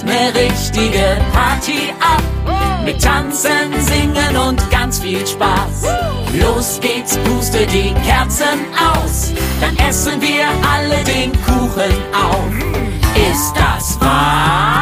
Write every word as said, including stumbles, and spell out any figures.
ne richtige Party ab. Mit Tanzen, Singen und ganz viel Spaß. Los geht's, puste die Kerzen aus. Dann essen wir alle den Kuchen auf. Ist das wahr?